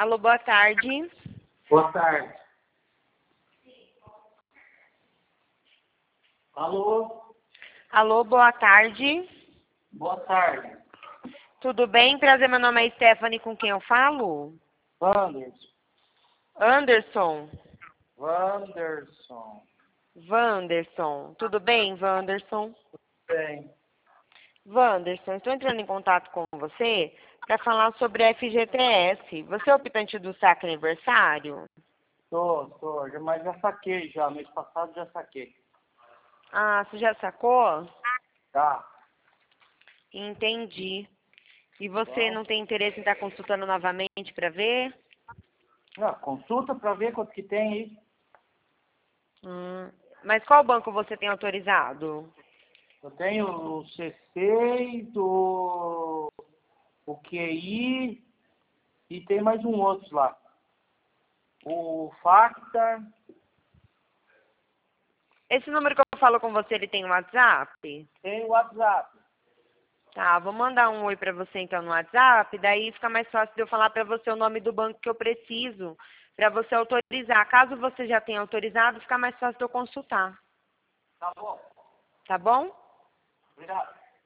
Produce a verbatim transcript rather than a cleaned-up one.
Alô, boa tarde. Boa tarde. Alô? Alô, boa tarde. Boa tarde. Tudo bem? Prazer, meu nome é Stephanie, com quem eu falo? Wanderson. Anderson. Wanderson. Wanderson. Tudo bem, Wanderson? Bem. Wanderson, estou entrando em contato com você para falar sobre a F G T S. Você é optante do saque aniversário? Tô, tô. Já- Mas já saquei já. Mês passado já saquei. Ah, você já sacou? Tá. Entendi. E você Bom. não tem interesse em estar consultando novamente para ver? Ah, consulta pra ver quanto que tem aí. Hum, mas qual banco você tem autorizado? Eu tenho o C C, o, o Q I e tem mais um outro lá. O Facta. Esse número que eu falo com você, ele tem um WhatsApp? Tem o WhatsApp. Tá, vou mandar um oi pra você então no WhatsApp, daí fica mais fácil de eu falar pra você o nome do banco que eu preciso, pra você autorizar. Caso você já tenha autorizado, fica mais fácil de eu consultar. Tá bom. Tá bom? Obrigado.